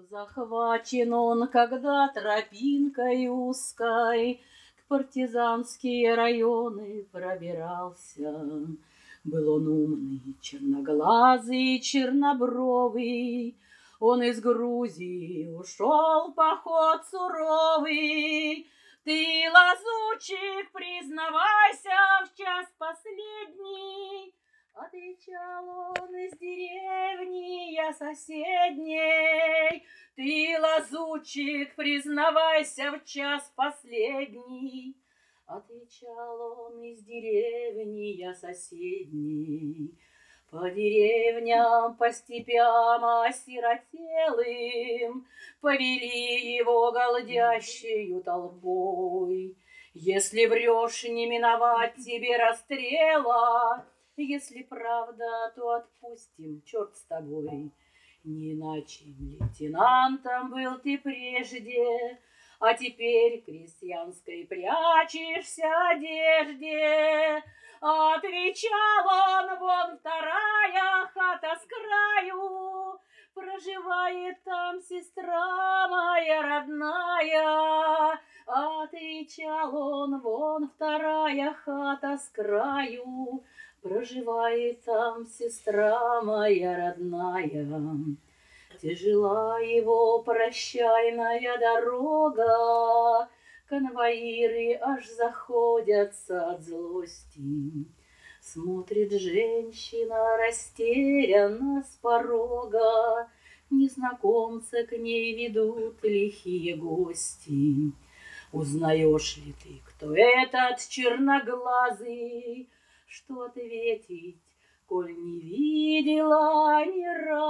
Захвачен он, когда тропинкой узкой к партизанские районы пробирался. Был он умный, черноглазый, чернобровый, он из Грузии ушел в поход суровый. Ты, лазутчик, признавайся в час последний, отвечал он из деревни я соседней. Ты, лазутчик, признавайся в час последний, отвечал он из деревни я соседней. По деревням, по степям осиротелым повели его голдящую толпой. Если врешь, не миновать тебе расстрела, если правда, то отпустим, черт с тобой. Не иначе лейтенантом был ты прежде, а теперь крестьянской прячешься одежде. Отвечал он: вон вторая хата с краю, проживает там сестра моя родная. Отвечал он: вон вторая хата с краю, проживает там сестра моя родная. Тяжела его прощальная дорога, конвоиры аж заходятся от злости. Смотрит женщина растерянно с порога, незнакомца к ней ведут лихие гости. Узнаешь ли ты, кто этот черноглазый? Что ответить, коль не видела ни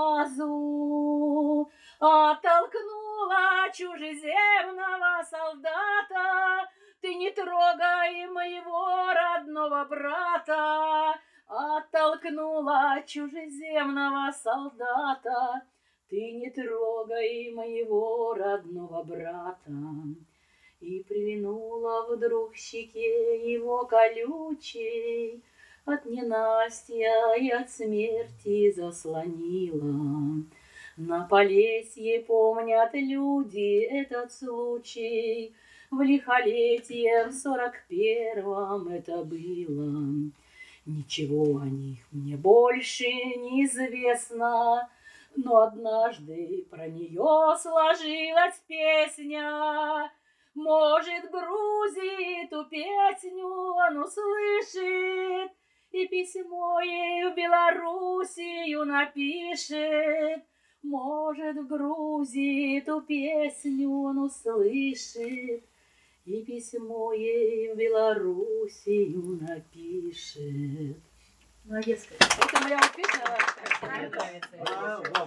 разу? Оттолкнула чужеземного солдата, ты не трогай моего родного брата. Оттолкнула чужеземного солдата, ты не трогай моего родного брата. И прильнула вдруг щеке его колючей, от ненастья и от смерти заслонила. На Полесье помнят люди этот случай, в лихолетье в 41-м это было. Ничего о них мне больше не известно, но однажды про нее сложилась песня. Может, Грузии эту песню он услышит и письмо ей в Белоруссию напишет. Может, в Грузии эту песню он услышит и письмо ей в Белоруссию напишет. Молодец. Это моя песня.